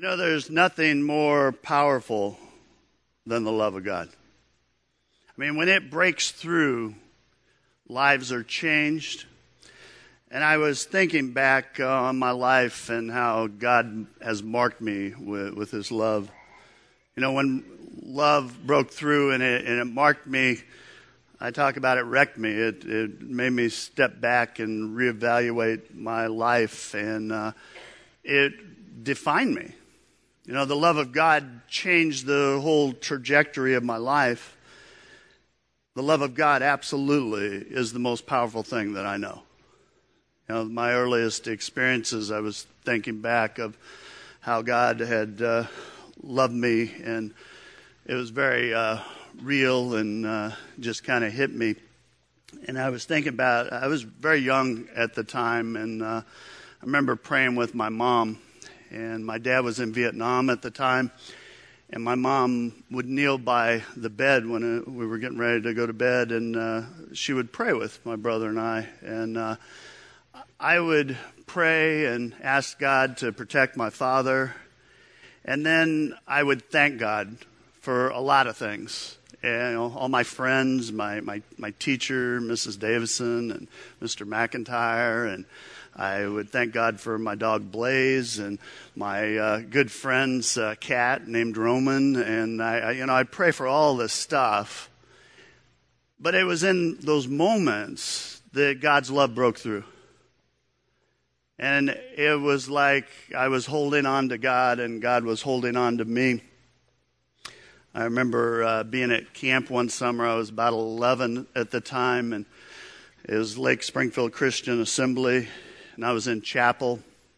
There's nothing more powerful than the love of God. I mean, when it breaks through, lives are changed. And I was thinking back on my life and how God has marked me with His love. When love broke through and it marked me, I talk about it wrecked me. It made me step back and reevaluate my life, and it defined me. The love of God changed the whole trajectory of my life. The love of God absolutely is the most powerful thing that I know. My earliest experiences, I was thinking back of how God had loved me, and it was very real and just kind of hit me. And I was thinking about, I was very young at the time, and I remember praying with my mom. And my dad was in Vietnam at the time, and my mom would kneel by the bed when we were getting ready to go to bed, and she would pray with my brother and I. And I would pray and ask God to protect my father, and then I would thank God for a lot of things. And all my friends, my teacher, Mrs. Davison, and Mr. McIntyre, and I would thank God for my dog Blaze and my good friend's cat named Roman, and I'd pray for all this stuff. But it was in those moments that God's love broke through. And it was like I was holding on to God and God was holding on to me. I remember being at camp one summer. I was about 11 at the time, and it was Lake Springfield Christian Assembly, and I was in chapel,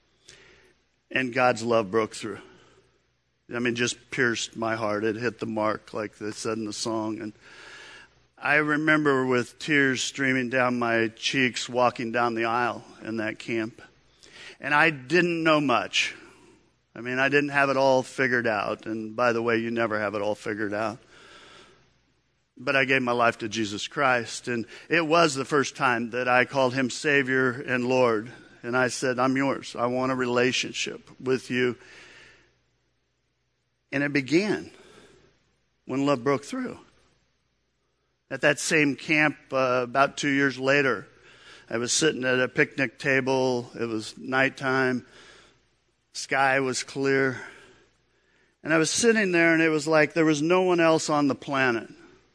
and God's love broke through. I mean, just pierced my heart. It hit the mark, like they said in the song. And I remember with tears streaming down my cheeks walking down the aisle in that camp. And I didn't know much. I mean, I didn't have it all figured out. And by the way, you never have it all figured out. But I gave my life to Jesus Christ. And it was the first time that I called Him Savior and Lord. And I said, I'm yours. I want a relationship with you. And it began when love broke through. At that same camp, about 2 years later, I was sitting at a picnic table. It was nighttime. Sky was clear. And I was sitting there, and it was like there was no one else on the planet.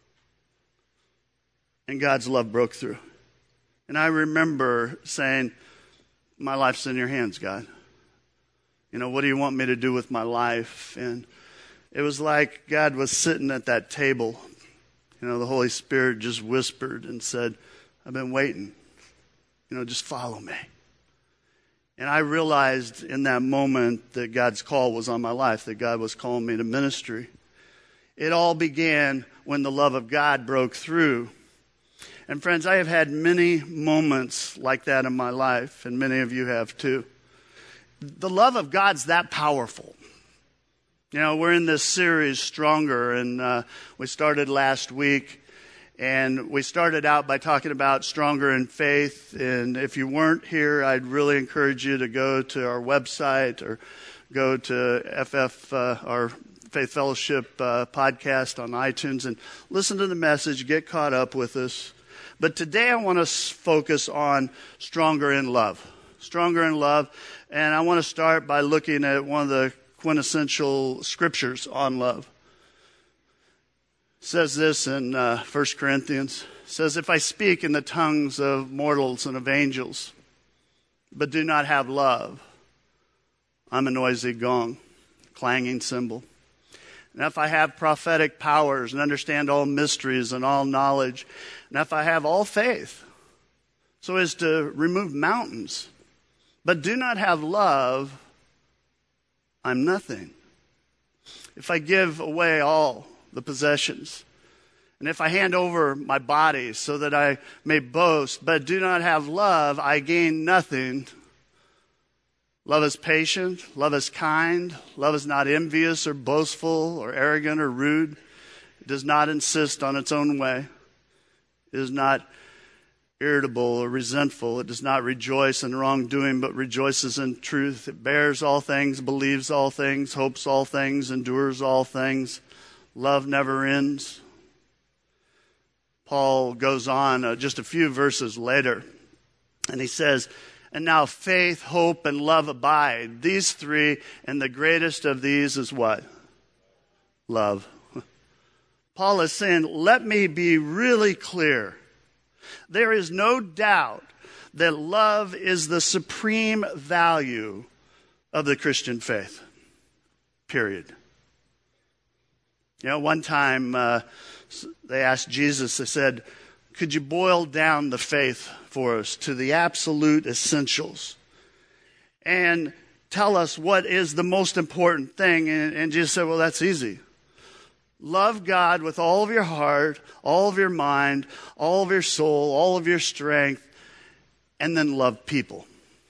And God's love broke through. And I remember saying, my life's in your hands, God. What do you want me to do with my life? And it was like God was sitting at that table. The Holy Spirit just whispered and said, I've been waiting. Just follow me. And I realized in that moment that God's call was on my life, that God was calling me to ministry. It all began when the love of God broke through. And friends, I have had many moments like that in my life, and many of you have too. The love of God's that powerful. We're in this series, Stronger, and we started last week. And we started out by talking about Stronger in Faith. And if you weren't here, I'd really encourage you to go to our website or go to our Faith Fellowship podcast on iTunes and listen to the message, get caught up with us. But today I want to focus on Stronger in Love. Stronger in Love. And I want to start by looking at one of the quintessential scriptures on love. It says this in 1 Corinthians. It says, if I speak in the tongues of mortals and of angels, but do not have love, I'm a noisy gong, clanging cymbal. And if I have prophetic powers and understand all mysteries and all knowledge, and if I have all faith, so as to remove mountains, but do not have love, I'm nothing. If I give away all the possessions, and if I hand over my body so that I may boast, but do not have love, I gain nothing. Love is patient, love is kind, love is not envious or boastful or arrogant or rude. It does not insist on its own way. It is not irritable or resentful. It does not rejoice in wrongdoing, but rejoices in truth. It bears all things, believes all things, hopes all things, endures all things. Love never ends. Paul goes on just a few verses later, and he says, and now faith, hope, and love abide. These three, and the greatest of these is what? Love. Paul is saying, let me be really clear. There is no doubt that love is the supreme value of the Christian faith. Period. You know, one time they asked Jesus, they said, could you boil down the faith for us to the absolute essentials and tell us what is the most important thing? And Jesus said, well, that's easy. Love God with all of your heart, all of your mind, all of your soul, all of your strength, and then love people.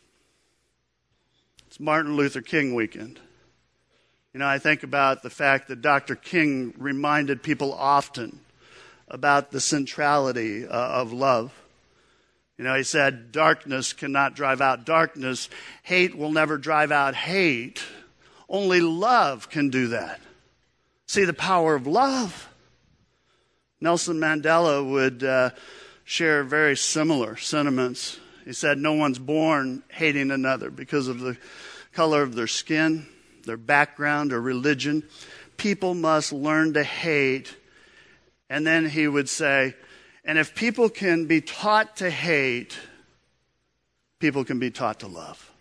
It's Martin Luther King weekend. You know, I think about the fact that Dr. King reminded people often about the centrality of love. You know, he said, darkness cannot drive out darkness. Hate will never drive out hate. Only love can do that. See the power of love. Nelson Mandela would share very similar sentiments. He said, no one's born hating another because of the color of their skin, their background, or religion. People must learn to hate. And then he would say, and if people can be taught to hate, people can be taught to love.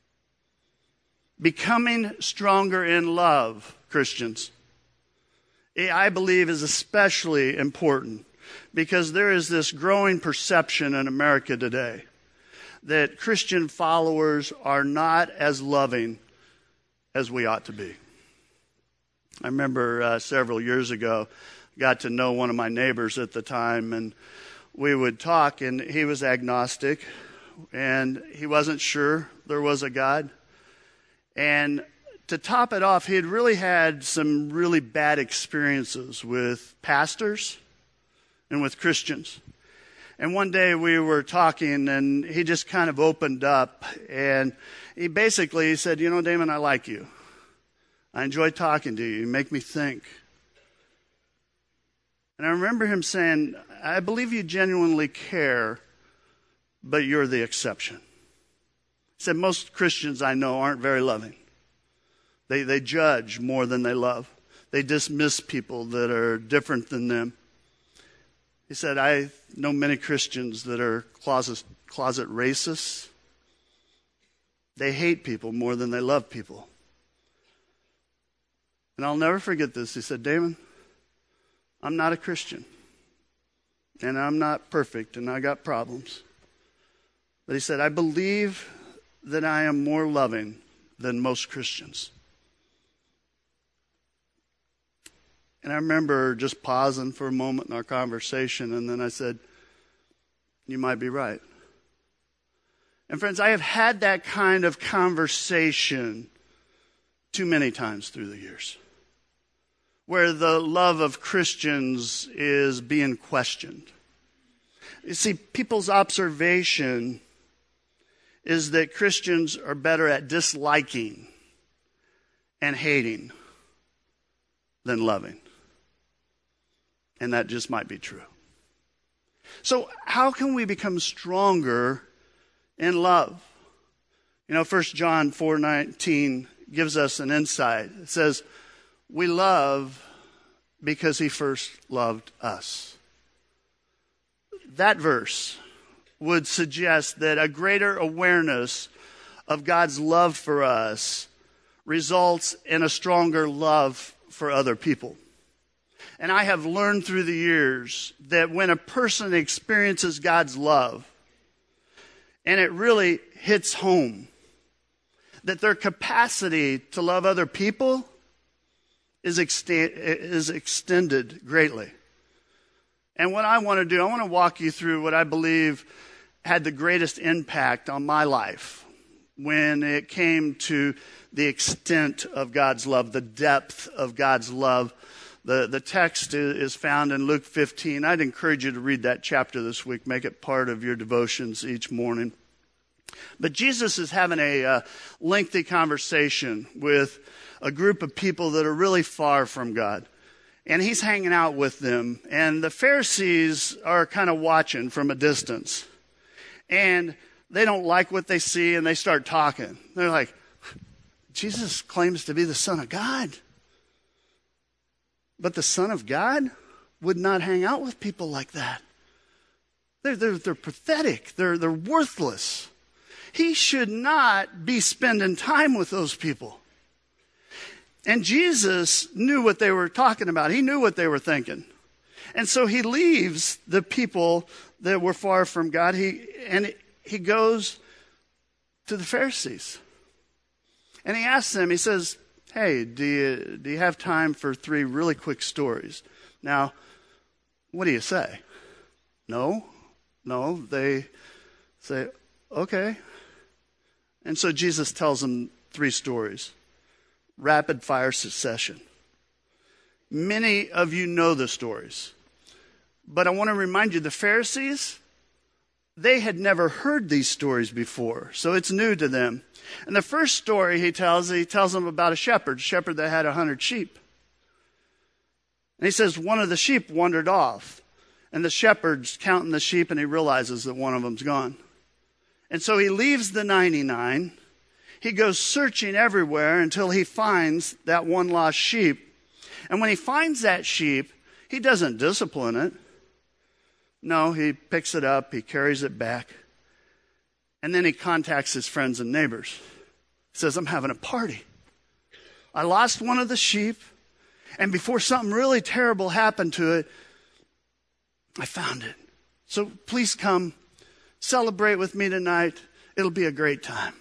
Becoming stronger in love, Christians, I believe is especially important because there is this growing perception in America today that Christian followers are not as loving as we ought to be. I remember several years ago, got to know one of my neighbors at the time, and we would talk, and he was agnostic, and he wasn't sure there was a God. And to top it off, he had really had some really bad experiences with pastors and with Christians. And one day we were talking, and he just kind of opened up, and he said, you know, Damon, I like you. I enjoy talking to you. You make me think. And I remember him saying, I believe you genuinely care, but you're the exception. He said, most Christians I know aren't very loving. They judge more than they love. They dismiss people that are different than them. He said, I know many Christians that are closet racists. They hate people more than they love people. And I'll never forget this. He said, Damon, I'm not a Christian, and I'm not perfect, and I got problems. But he said, I believe that I am more loving than most Christians. And I remember just pausing for a moment in our conversation, and then I said, you might be right. And friends, I have had that kind of conversation too many times through the years, where the love of Christians is being questioned. You see, people's observation is that Christians are better at disliking and hating than loving. And that just might be true. So how can we become stronger in love? You know, 1 John 4:19 gives us an insight. It says, we love because he first loved us. That verse would suggest that a greater awareness of God's love for us results in a stronger love for other people. And I have learned through the years that when a person experiences God's love, and it really hits home, that their capacity to love other people is extended greatly. And what I want to do, I want to walk you through what I believe had the greatest impact on my life when it came to the extent of God's love, the depth of God's love, The text is found in Luke 15. I'd encourage you to read that chapter this week. Make it part of your devotions each morning. But Jesus is having a lengthy conversation with a group of people that are really far from God. And he's hanging out with them. And the Pharisees are kind of watching from a distance. And they don't like what they see, and they start talking. They're like, Jesus claims to be the Son of God. But the Son of God would not hang out with people like that. They're pathetic. They're worthless. He should not be spending time with those people. And Jesus knew what they were talking about. He knew what they were thinking. And so he leaves the people that were far from God. He goes to the Pharisees. And he asks them, he says, hey, do you have time for 3 really quick stories? Now, what do you say? No. They say, okay. And so Jesus tells them 3 stories. Rapid fire succession. Many of you know the stories. But I want to remind you, the Pharisees, they had never heard these stories before. So it's new to them. And the first story he tells them about a shepherd that had 100 sheep. And he says one of the sheep wandered off. And the shepherd's counting the sheep and he realizes that one of them's gone. And so he leaves the 99. He goes searching everywhere until he finds that one lost sheep. And when he finds that sheep, he doesn't discipline it. No, he picks it up, he carries it back. And then he contacts his friends and neighbors. He says, I'm having a party. I lost one of the sheep, and before something really terrible happened to it, I found it. So please come celebrate with me tonight. It'll be a great time.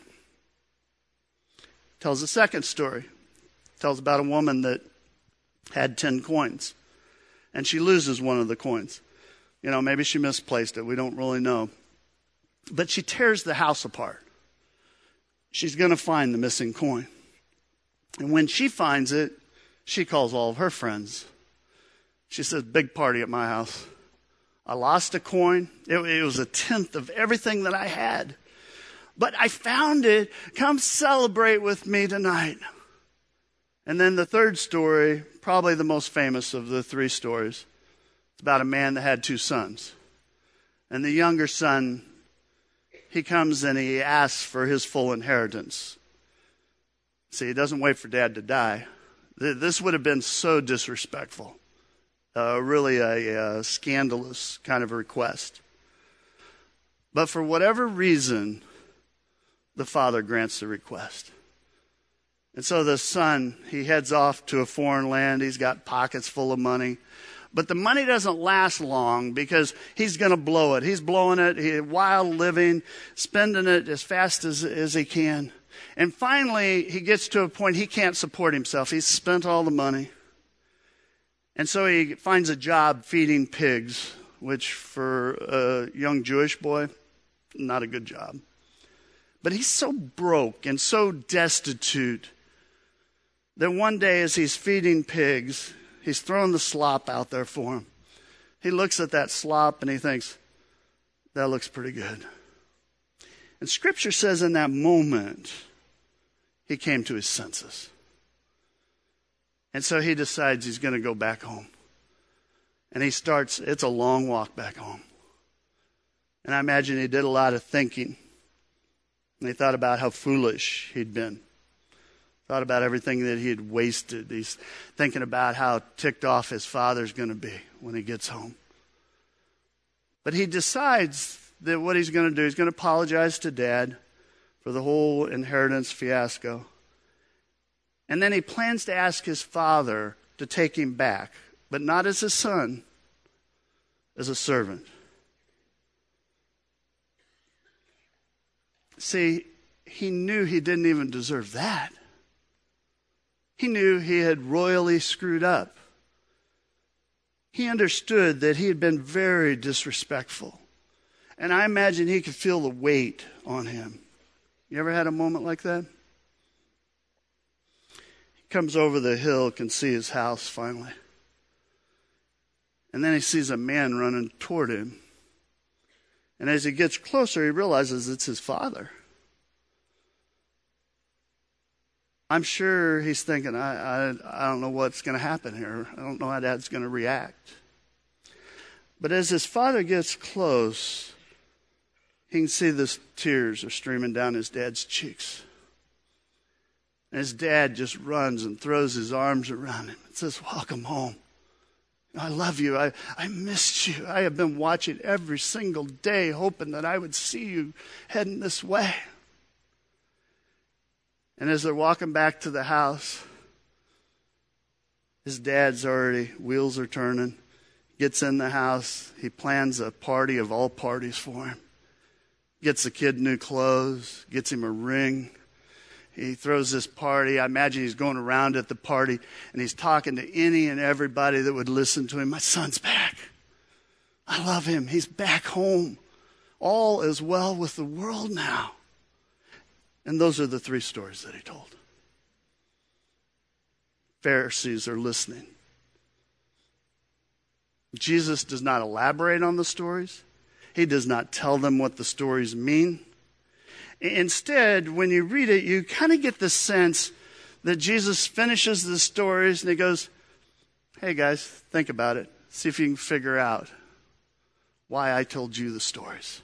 Tells a second story. Tells about a woman that had 10 coins, and she loses one of the coins. Maybe she misplaced it. We don't really know. But she tears the house apart. She's going to find the missing coin. And when she finds it, she calls all of her friends. She says, big party at my house. I lost a coin. It was 1/10 of everything that I had. But I found it. Come celebrate with me tonight. And then the third story, probably the most famous of the 3 stories. It's about a man that had 2 sons. And the younger son, he comes and he asks for his full inheritance. See, he doesn't wait for dad to die. This would have been so disrespectful. Really a scandalous kind of request. But for whatever reason, the father grants the request. And so the son, he heads off to a foreign land. He's got pockets full of money. But the money doesn't last long because he's going to blow it. He's blowing it, wild living, spending it as fast as he can. And finally, he gets to a point he can't support himself. He's spent all the money. And so he finds a job feeding pigs, which for a young Jewish boy, not a good job. But he's so broke and so destitute that one day as he's feeding pigs, he's throwing the slop out there for him. He looks at that slop and he thinks, that looks pretty good. And Scripture says in that moment, he came to his senses. And so he decides he's going to go back home. And it's a long walk back home. And I imagine he did a lot of thinking. And he thought about how foolish he'd been. Thought about everything that he had wasted. He's thinking about how ticked off his father's going to be when he gets home. But he decides that what he's going to do, he's going to apologize to Dad for the whole inheritance fiasco. And then he plans to ask his father to take him back, but not as a son, as a servant. See, he knew he didn't even deserve that. He knew he had royally screwed up. He understood that he had been very disrespectful. And I imagine he could feel the weight on him. You ever had a moment like that? He comes over the hill, can see his house finally. And then he sees a man running toward him. And as he gets closer, he realizes it's his father. I'm sure he's thinking, I don't know what's going to happen here. I don't know how Dad's going to react. But as his father gets close, he can see the tears are streaming down his dad's cheeks. And his dad just runs and throws his arms around him and says, welcome home. I love you. I missed you. I have been watching every single day, hoping that I would see you heading this way. And as they're walking back to the house, his dad's already, wheels are turning, gets in the house. He plans a party of all parties for him. Gets the kid new clothes, gets him a ring. He throws this party. I imagine he's going around at the party and he's talking to any and everybody that would listen to him. My son's back. I love him. He's back home. All is well with the world now. And those are the 3 stories that he told. Pharisees are listening. Jesus does not elaborate on the stories. He does not tell them what the stories mean. Instead, when you read it, you kind of get the sense that Jesus finishes the stories and he goes, hey guys, think about it. See if you can figure out why I told you the stories.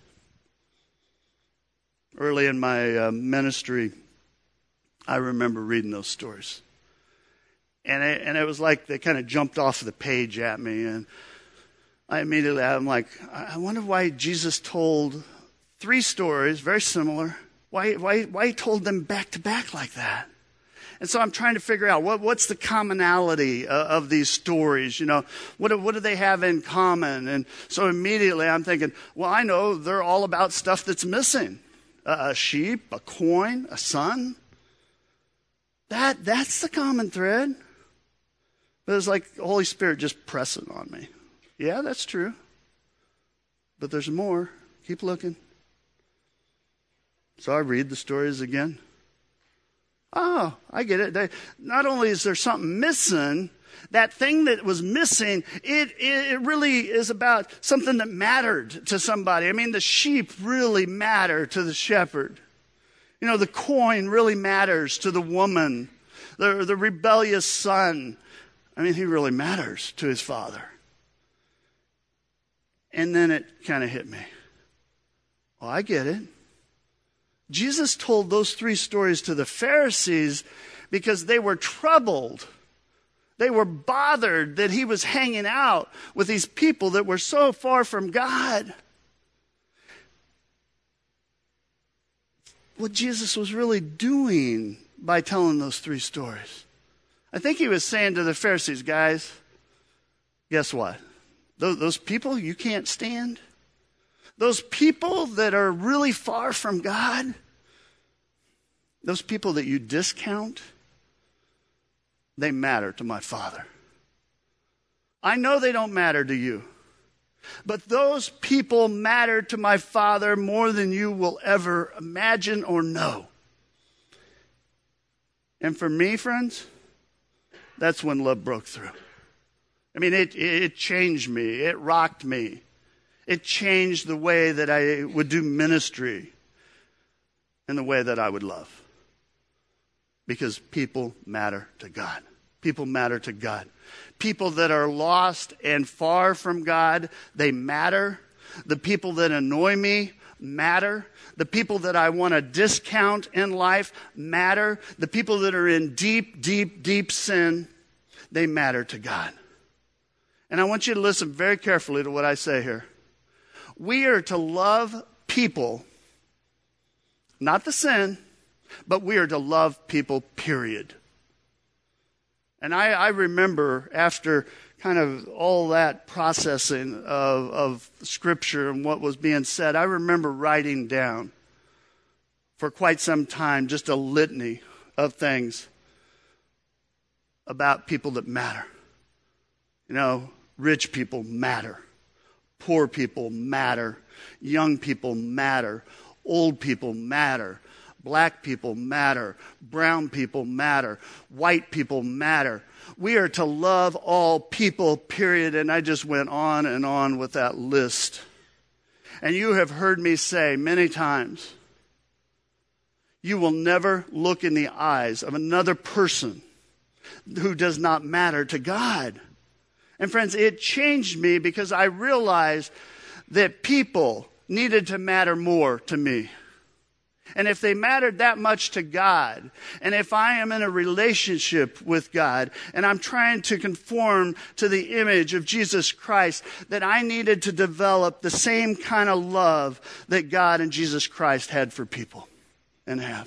Early in my ministry, I remember reading those stories. And it was like they kind of jumped off the page at me. And I'm like, I wonder why Jesus told 3 stories, very similar. Why he told them back to back like that? And so I'm trying to figure out what's the commonality of these stories. You know, what do they have in common? And so immediately I'm thinking, well, I know they're all about stuff that's missing. A sheep, a coin, a son. That's the common thread. But it's like the Holy Spirit just pressing on me. Yeah, that's true. But there's more. Keep looking. So I read the stories again. Oh, I get it. Not only is there something missing, that thing that was missing, it really is about something that mattered to somebody. I mean, the sheep really matter to the shepherd. You know, the coin really matters to the woman. The rebellious son, I mean, he really matters to his father. And then it kind of hit me. Well, I get it. Jesus told those 3 stories to the Pharisees because they were troubled. They were bothered that he was hanging out with these people that were so far from God. What Jesus was really doing by telling those 3 stories. I think he was saying to the Pharisees, guys, guess what? Those people you can't stand, those people that are really far from God, those people that you discount, they matter to my Father. I know they don't matter to you, but those people matter to my Father more than you will ever imagine or know. And for me, friends, that's when love broke through. I mean, it changed me. It rocked me. It changed the way that I would do ministry and the way that I would love. Because people matter to God. People matter to God. People that are lost and far from God, they matter. The people that annoy me matter. The people that I want to discount in life matter. The people that are in deep, deep, deep sin, they matter to God. And I want you to listen very carefully to what I say here. We are to love people, not the sin, but we are to love people, period. And I remember after kind of all that processing of Scripture and what was being said, I remember writing down for quite some time just a litany of things about people that matter. You know, rich people matter. Poor people matter. Young people matter. Old people matter. Black people matter. Brown people matter. White people matter. We are to love all people, period. And I just went on and on with that list. And you have heard me say many times, you will never look in the eyes of another person who does not matter to God. And friends, it changed me because I realized that people needed to matter more to me. And if they mattered that much to God, and if I am in a relationship with God, and I'm trying to conform to the image of Jesus Christ, that I needed to develop the same kind of love that God and Jesus Christ had for people and have.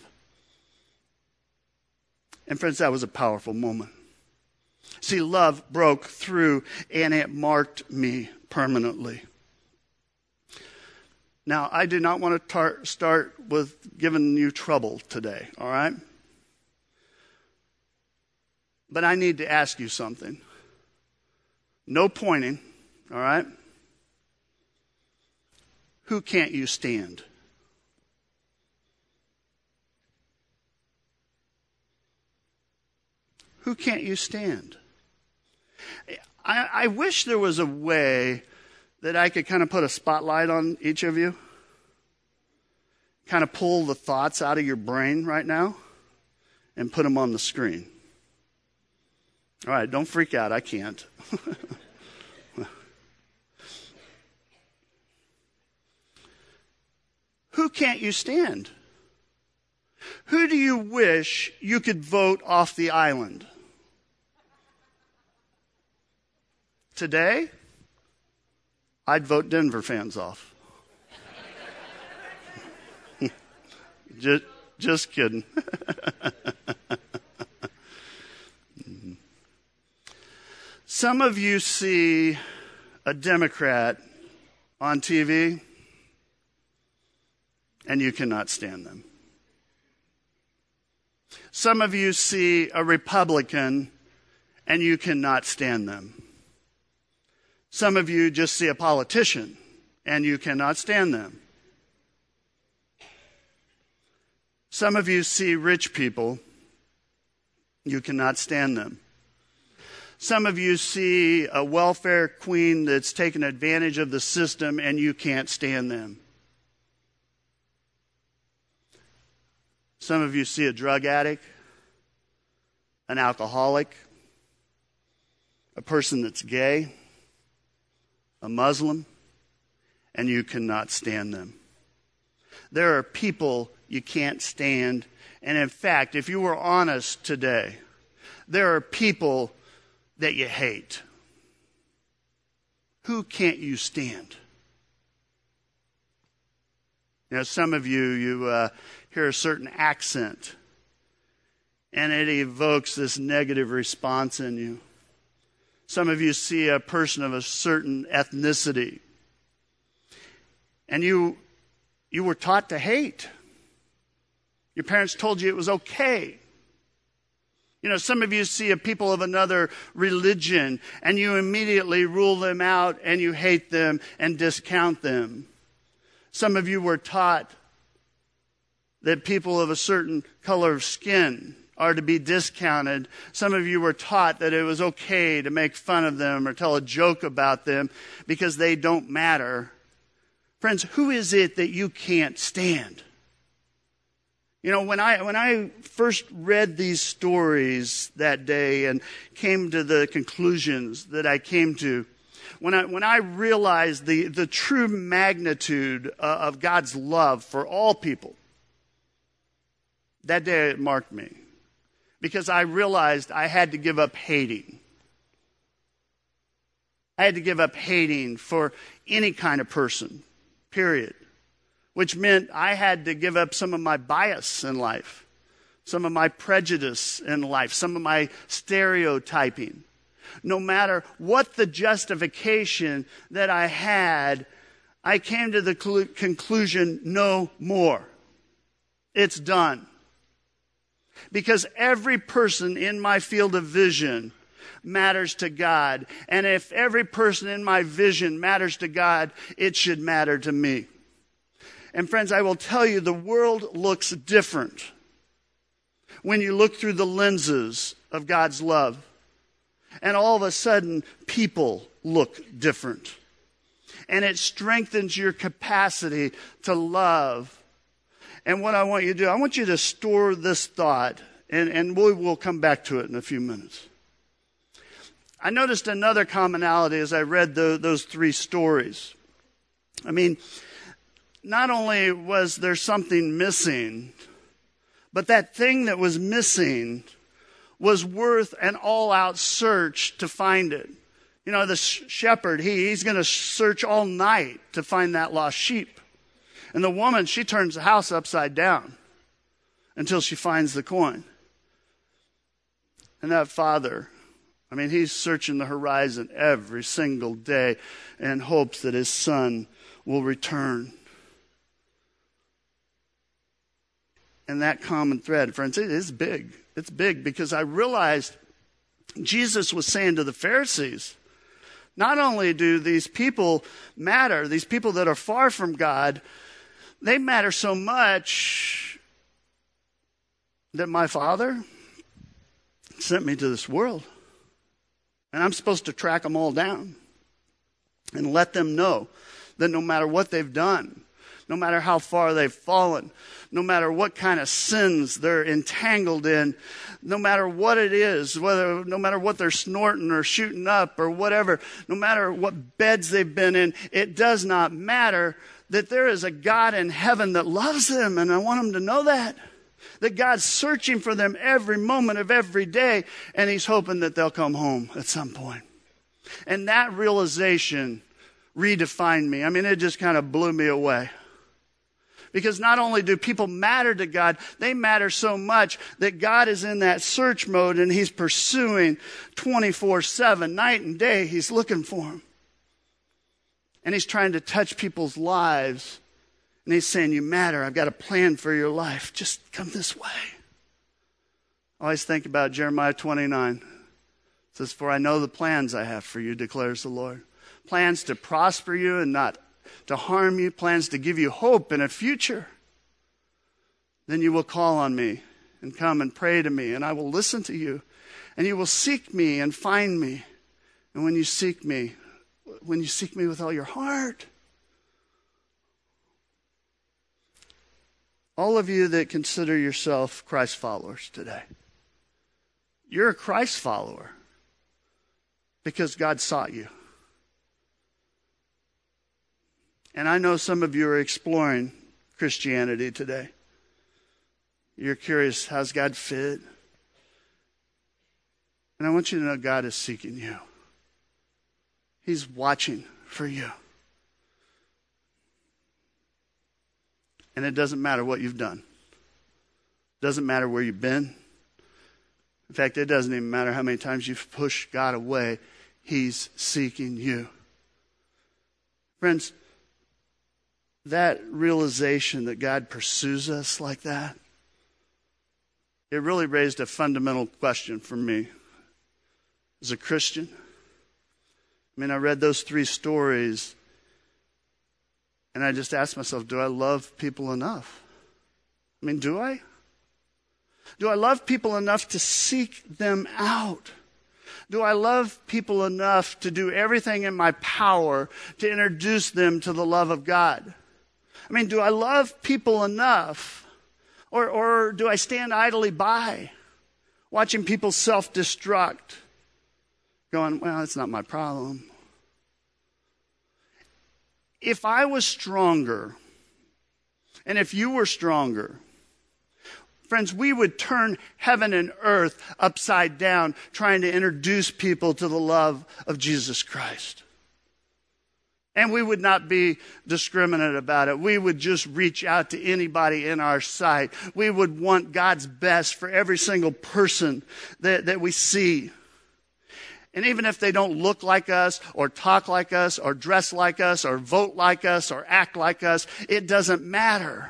And friends, that was a powerful moment. See, love broke through and it marked me permanently. Now, I do not want to start with giving you trouble today, all right? But I need to ask you something. No pointing, all right? Who can't you stand? Who can't you stand? I wish there was a way that I could kind of put a spotlight on each of you. Kind of pull the thoughts out of your brain right now and put them on the screen. All right, don't freak out. I can't. Who can't you stand? Who do you wish you could vote off the island? Today, I'd vote Denver fans off. Just kidding. Some of you see a Democrat on TV and you cannot stand them. Some of you see a Republican and you cannot stand them. Some of you just see a politician and you cannot stand them. Some of you see rich people, you cannot stand them. Some of you see a welfare queen that's taken advantage of the system and you can't stand them. Some of you see a drug addict, an alcoholic, a person that's gay, a Muslim, and you cannot stand them. There are people you can't stand. And in fact, if you were honest today, there are people that you hate. Who can't you stand? You know, some of you hear a certain accent, and it evokes this negative response in you. Some of you see a person of a certain ethnicity, and you were taught to hate. Your parents told you it was okay. You know, some of you see a people of another religion, and you immediately rule them out, and you hate them and discount them. Some of you were taught that people of a certain color of skin are to be discounted. Some of you were taught that it was okay to make fun of them or tell a joke about them because they don't matter. Friends, who is it that you can't stand? You know, when I first read these stories that day and came to the conclusions that I came to, when I realized the true magnitude of God's love for all people, that day it marked me. Because I realized I had to give up hating. I had to give up hating for any kind of person, period. Which meant I had to give up some of my bias in life, some of my prejudice in life, some of my stereotyping. No matter what the justification that I had, I came to the conclusion, no more. It's done. Because every person in my field of vision matters to God. And if every person in my vision matters to God, it should matter to me. And friends, I will tell you, the world looks different when you look through the lenses of God's love. And all of a sudden, people look different. And it strengthens your capacity to love. And what I want you to do, I want you to store this thought, and we'll come back to it in a few minutes. I noticed another commonality as I read those three stories. I mean, not only was there something missing, but that thing that was missing was worth an all-out search to find it. You know, the shepherd, he's going to search all night to find that lost sheep. And the woman, she turns the house upside down until she finds the coin. And that father, I mean, he's searching the horizon every single day in hopes that his son will return. And that common thread, friends, it is big. It's big because I realized Jesus was saying to the Pharisees, not only do these people matter, these people that are far from God, they matter so much that my Father sent me to this world. And I'm supposed to track them all down and let them know that no matter what they've done, no matter how far they've fallen, no matter what kind of sins they're entangled in, no matter what it is, no matter what they're snorting or shooting up or whatever, no matter what beds they've been in, it does not matter, that there is a God in heaven that loves them, and I want them to know that. That God's searching for them every moment of every day, and he's hoping that they'll come home at some point. And that realization redefined me. I mean, it just kind of blew me away. Because not only do people matter to God, they matter so much that God is in that search mode and he's pursuing 24/7, night and day. He's looking for them. And he's trying to touch people's lives. And he's saying, you matter. I've got a plan for your life. Just come this way. I always think about Jeremiah 29. It says, for I know the plans I have for you, declares the Lord. Plans to prosper you and not to harm you, plans to give you hope in a future. Then you will call on me and come and pray to me, and I will listen to you. And you will seek me and find me. And when you seek me with all your heart. All of you that consider yourself Christ followers today, you're a Christ follower because God sought you. And I know some of you are exploring Christianity today. You're curious, how's God fit? And I want you to know God is seeking you. He's watching for you. And it doesn't matter what you've done. It doesn't matter where you've been. In fact, it doesn't even matter how many times you've pushed God away. He's seeking you. Friends, that realization that God pursues us like that, it really raised a fundamental question for me as a Christian. I mean, I read those three stories and I just asked myself, do I love people enough? I mean, do I? Do I love people enough to seek them out? Do I love people enough to do everything in my power to introduce them to the love of God? I mean, do I love people enough? Or do I stand idly by, watching people self-destruct, going, well, it's not my problem. If I was stronger, and if you were stronger, friends, we would turn heaven and earth upside down trying to introduce people to the love of Jesus Christ. And we would not be discriminate about it. We would just reach out to anybody in our sight. We would want God's best for every single person that we see. And even if they don't look like us or talk like us or dress like us or vote like us or act like us, it doesn't matter.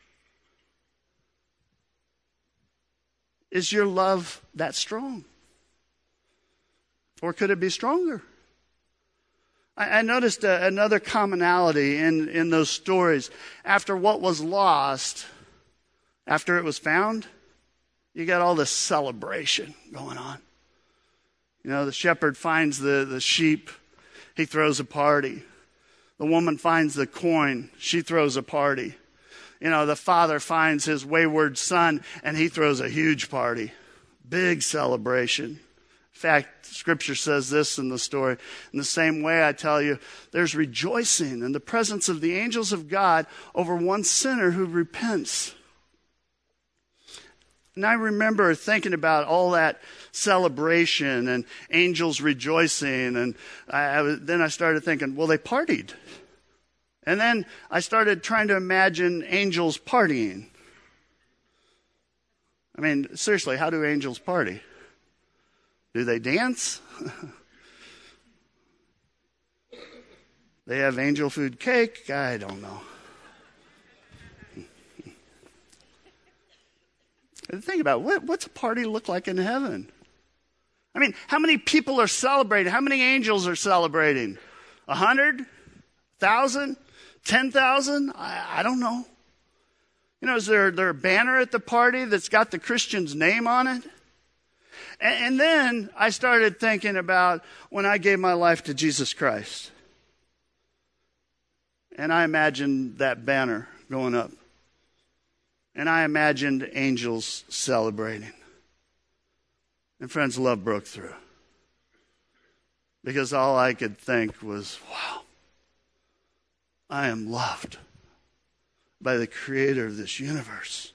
Is your love that strong? Or could it be stronger? I noticed another commonality in those stories. After what was lost, after it was found, you got all this celebration going on. You know, the shepherd finds the sheep, he throws a party. The woman finds the coin, she throws a party. You know, the father finds his wayward son, and he throws a huge party. Big celebration. In fact, Scripture says this in the story. In the same way, I tell you, there's rejoicing in the presence of the angels of God over one sinner who repents. And I remember thinking about all that celebration and angels rejoicing. And then I started thinking, well, they partied. And then I started trying to imagine angels partying. I mean, seriously, how do angels party? Do they dance? They have angel food cake? I don't know. Think about what's a party look like in heaven? I mean, how many people are celebrating? How many angels are celebrating? 100? 1,000? 10,000? I don't know. You know, is there a banner at the party that's got the Christian's name on it? And then I started thinking about when I gave my life to Jesus Christ. And I imagined that banner going up. And I imagined angels celebrating. And friends, love broke through. Because all I could think was, wow, I am loved by the creator of this universe.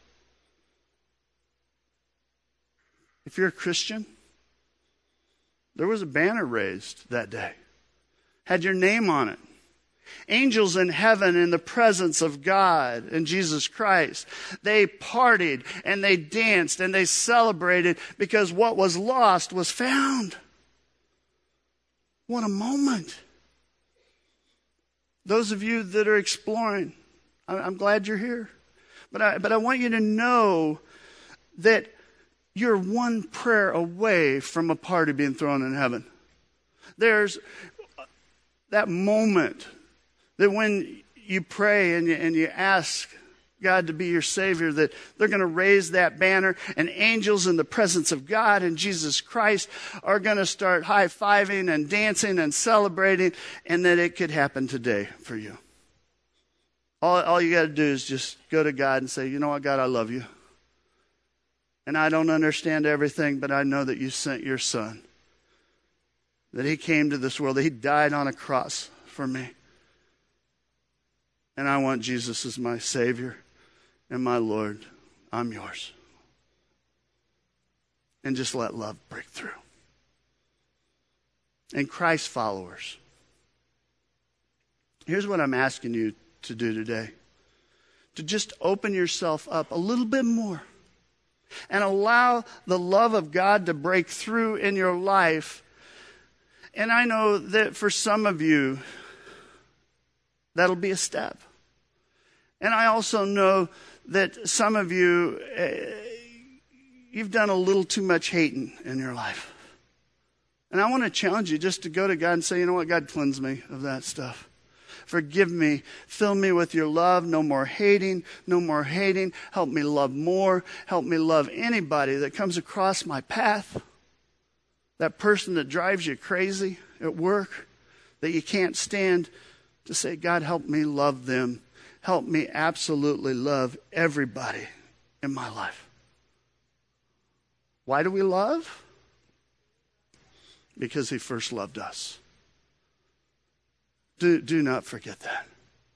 If you're a Christian, there was a banner raised that day. Had your name on it. Angels in heaven in the presence of God and Jesus Christ. They partied and they danced and they celebrated because what was lost was found. What a moment. Those of you that are exploring, I'm glad you're here. But I want you to know that you're one prayer away from a party being thrown in heaven. There's that moment that when you pray and you ask God to be your Savior, that they're going to raise that banner, and angels in the presence of God and Jesus Christ are going to start high-fiving and dancing and celebrating, and that it could happen today for you. All you got to do is just go to God and say, you know what, God, I love you. And I don't understand everything, but I know that you sent your Son, that he came to this world, that he died on a cross for me. And I want Jesus as my Savior and my Lord. I'm yours. And just let love break through. And Christ followers, here's what I'm asking you to do today. To just open yourself up a little bit more and allow the love of God to break through in your life. And I know that for some of you, that'll be a step. And I also know that some of you, you've done a little too much hating in your life. And I want to challenge you just to go to God and say, you know what, God, cleanse me of that stuff. Forgive me. Fill me with your love. No more hating. No more hating. Help me love more. Help me love anybody that comes across my path. That person that drives you crazy at work, that you can't stand, to say, God, help me love them. Help me absolutely love everybody in my life. Why do we love? Because he first loved us. Do not forget that.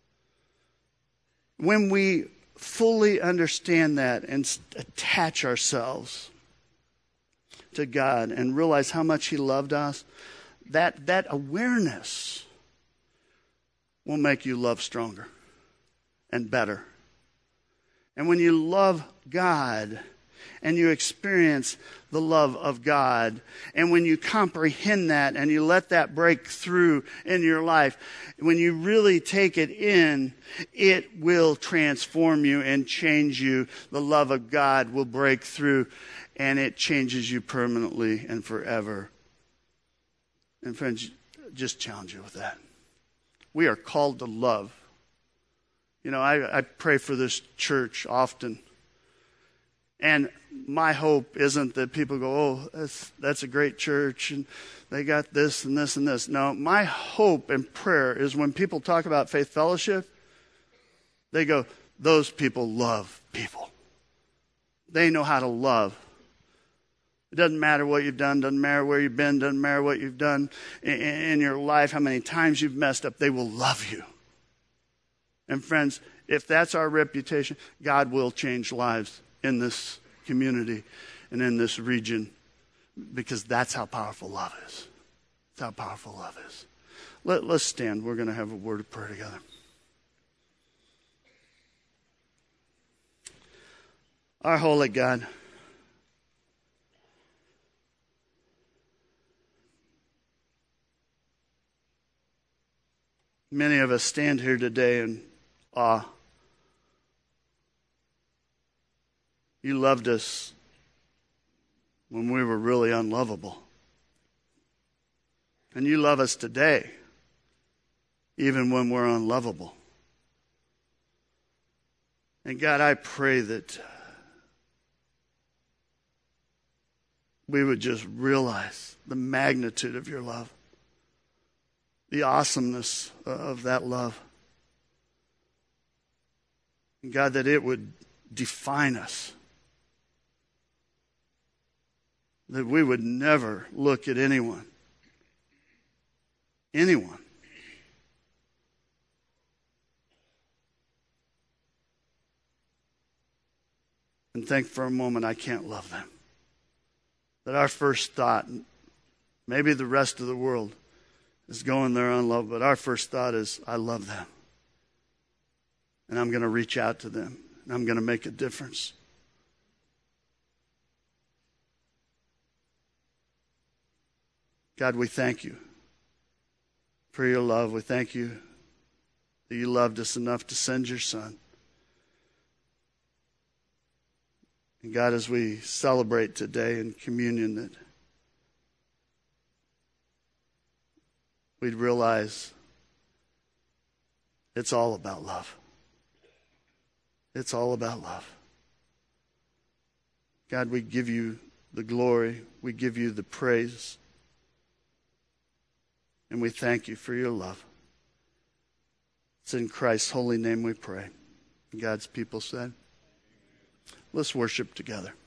When we fully understand that and attach ourselves to God and realize how much he loved us, that awareness will make you love stronger and better. And when you love God and you experience the love of God, and when you comprehend that and you let that break through in your life, when you really take it in, it will transform you and change you. The love of God will break through, and it changes you permanently and forever. And friends, just challenge you with that. We are called to love. You know, I pray for this church often. And my hope isn't that people go, oh, that's a great church and they got this and this and this. No, my hope and prayer is when people talk about Faith Fellowship, they go, those people love people. They know how to love. It doesn't matter what you've done, doesn't matter where you've been, doesn't matter what you've done in your life, how many times you've messed up, they will love you. And friends, if that's our reputation, God will change lives in this community and in this region, because that's how powerful love is. That's how powerful love is. Let's stand. We're going to have a word of prayer together. Our holy God, many of us stand here today in awe. You loved us when we were really unlovable. And you love us today, even when we're unlovable. And God, I pray that we would just realize the magnitude of your love, the awesomeness of that love. And God, that it would define us. That we would never look at anyone, and think for a moment, I can't love them. That our first thought, maybe the rest of the world is going there unloved, but our first thought is, I love them. And I'm going to reach out to them, and I'm going to make a difference. God, we thank you for your love. We thank you that you loved us enough to send your Son. And God, as we celebrate today in communion, that we'd realize it's all about love. It's all about love. God, we give you the glory. We give you the praise. And we thank you for your love. It's in Christ's holy name we pray. God's people said, let's worship together.